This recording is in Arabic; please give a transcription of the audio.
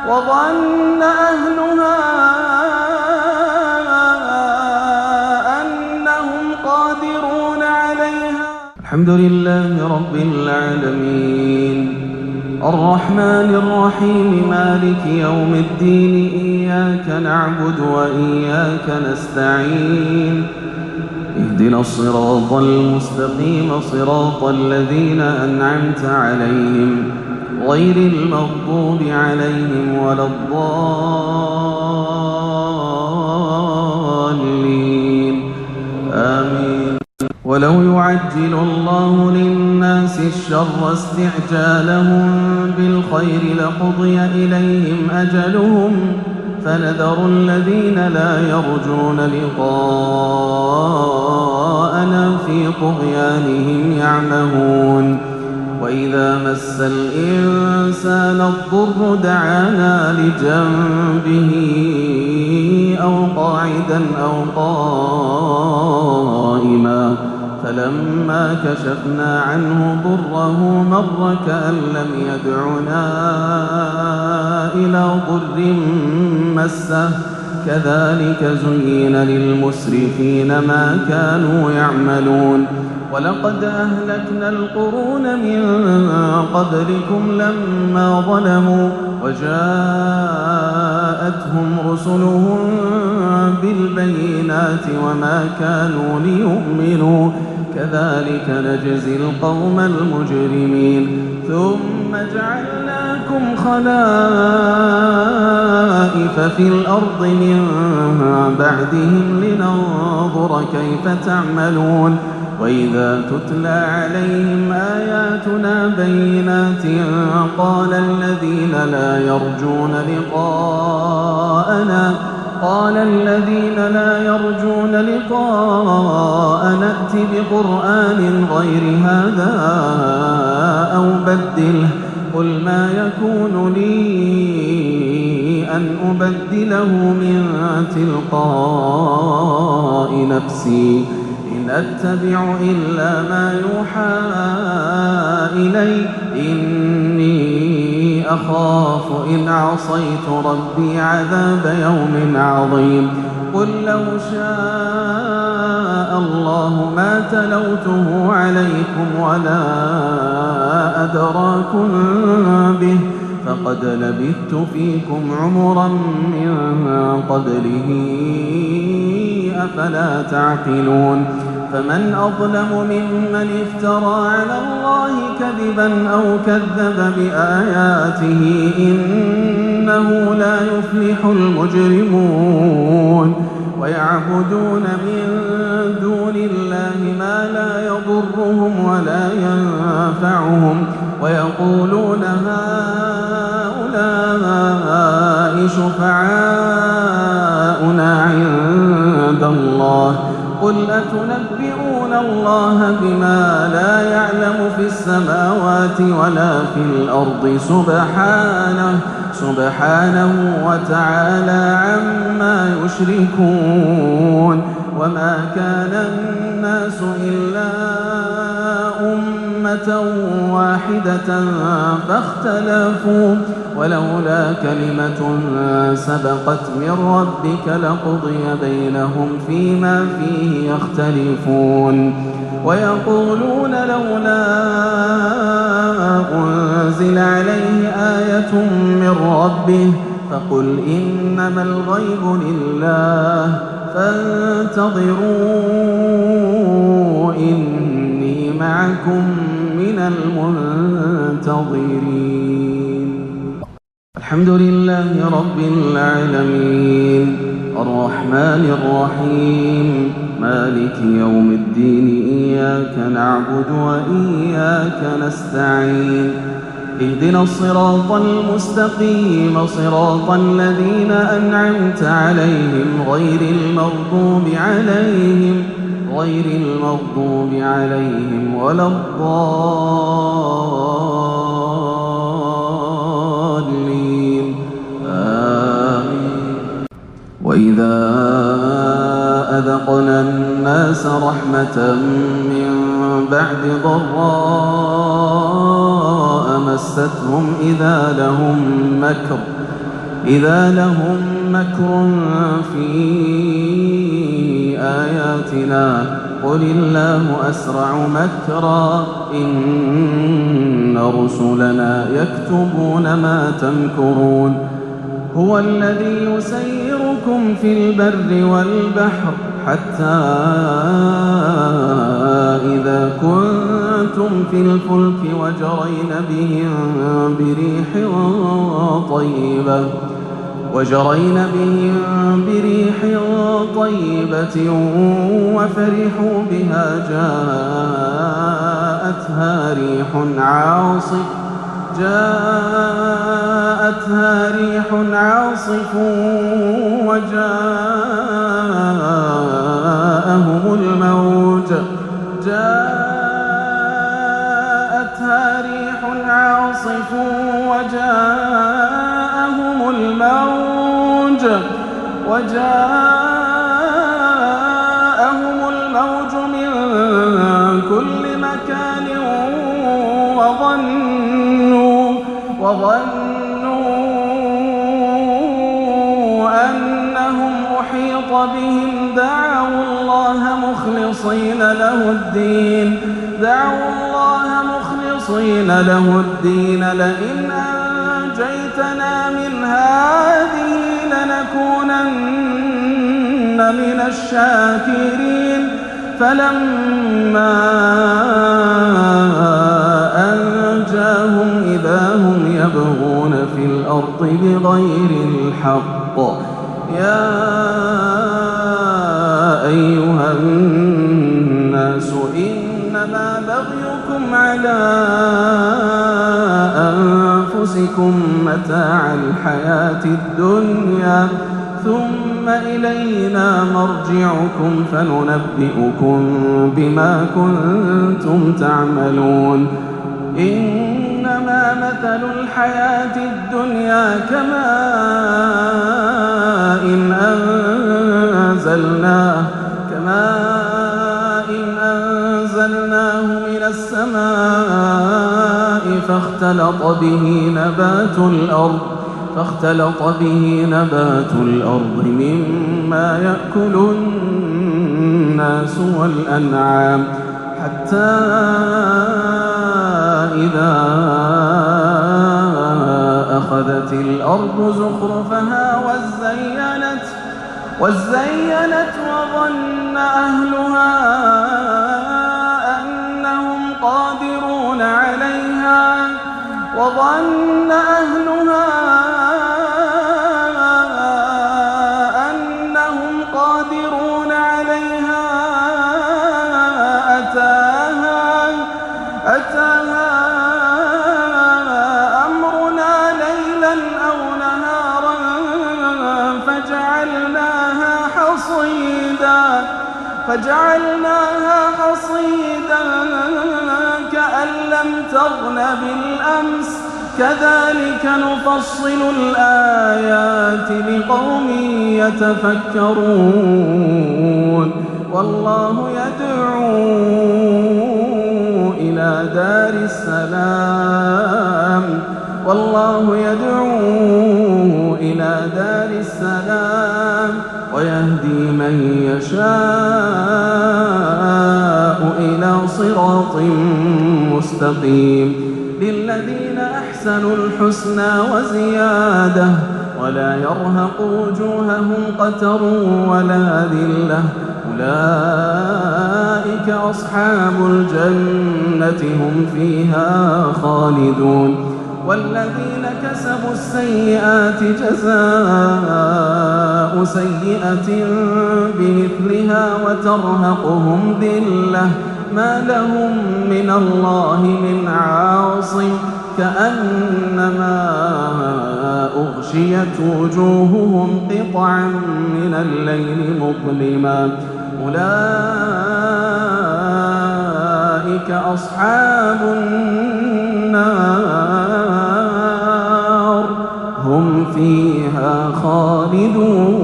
وظن أهلها أنهم قادرون عليها. الحمد لله رب العالمين الرحمن الرحيم مالك يوم الدين إياك نعبد وإياك نستعين اهدنا الصراط المستقيم صراط الذين أنعمت عليهم غير المغضوب عليهم ولا الضالين آمين. ولو يعجل الله للناس الشر استعجالهم بالخير لقضي إليهم أجلهم فنذر الذين لا يرجون لقاءنا في طغيانهم يعمهون. وإذا مس الإنسان الضر دعانا لجنبه أو قاعدا أو قائما فلما كشفنا عنه ضره مر كأن لم يدعنا إلى ضر مسه كذلك زين للمسرفين ما كانوا يعملون. ولقد أهلكنا القرون من قبلكم لما ظلموا وجاءتهم رسلهم بالبينات وما كانوا ليؤمنوا كذلك نجزي القوم المجرمين. ثم جعلناكم خلائف في الأرض من بعدهم لننظر كيف تعملون. وإذا تتلى عليهم آياتنا بينات قال الذين لا يرجون لقاءنا ائت بقرآن غير هذا أو بدله قل ما يكون لي أن أبدله من تلقاء نفسي إن أتبع إلا ما يوحى إلي إني أخاف إن عصيت ربي عذاب يوم عظيم. قل لو شاء الله ما تلوته عليكم ولا أدراكم به فقد لبثت فيكم عمرا من قبله أفلا تعقلون. فمن أظلم ممن افترى على الله كذبا أو كذب بآياته إنه لا يفلح المجرمون. ويعبدون من دون الله ما لا يضرهم ولا ينفعهم ويقولون هؤلاء شفعاؤنا عند الله قل أتنبئون الله بما لا يعلم في السماوات ولا في الأرض سبحانه وتعالى عما يشركون. وما كان الناس إلا أمة واحدة فاختلفوا ولولا كلمة سبقت من ربك لقضي بينهم فيما فيه يختلفون. ويقولون لولا أنزل عليه آية من ربه فقل إنما الغيب لله فانتظروا إني معكم من المنتظرين. الحمد لله رب العالمين الرحمن الرحيم مالك يوم الدين إياك نعبد وإياك نستعين اهدنا الصراط المستقيم صراط الذين أنعمت عليهم غير المغضوب عليهم ولا الضالين آمين. وإذا أذقنا الناس رحمة من بعد ضراء مستهم إذا لهم إذا لهم مكر في آياتنا قل الله أسرع مكرا إن رسلنا يكتبون ما تمكرون هو الذي يسيركم في البر والبحر حتى إذا كنتم في الفلك وجرين بهم بريح طيبة وفرحوا بها جاءتها ريح عاصف وجاءهم الموج من كل مكان وظنوا أنهم أحيط بهم دعوا الله مخلصين له الدين لئن أنجيتنا من هذه لنكونن من الشاكرين فلما أنجاهم إذا هم يبغون في الأرض بغير الحق يا أيها الناس إنما بغيكم على أنفسكم متاع الحياة الدنيا ثم إلينا مرجعكم فننبئكم بما كنتم تعملون إنما مثل الحياة الدنيا كماء أنزلناه من السماء فاختلط به نبات الأرض مما يأكل الناس والأنعام حتى إذا أخذت الأرض زخرفها وزينت وظن أهلها أنهم قادرون عليها أتاها أمرنا ليلا أو نهارا فجعلناها حصيدا كأن لم تغن بالأمس كذلك نفصل الآيات لقوم يتفكرون والله يدعو إلى دار السلام ويهدي من يشاء إلى صراط مستقيم للذين أحسنوا الحسنى وزيادة ولا يرهق وجوههم قتر ولا ذلة أولئك أصحاب الجنة هم فيها خالدون والذين كسبوا السيئات جزاء سيئة بمثلها وترهقهم ذلة ما لهم من الله من عاصم كأنما أغشيت وجوههم قطعا من الليل مظلما أولئك أصحاب النار هم فيها خالدون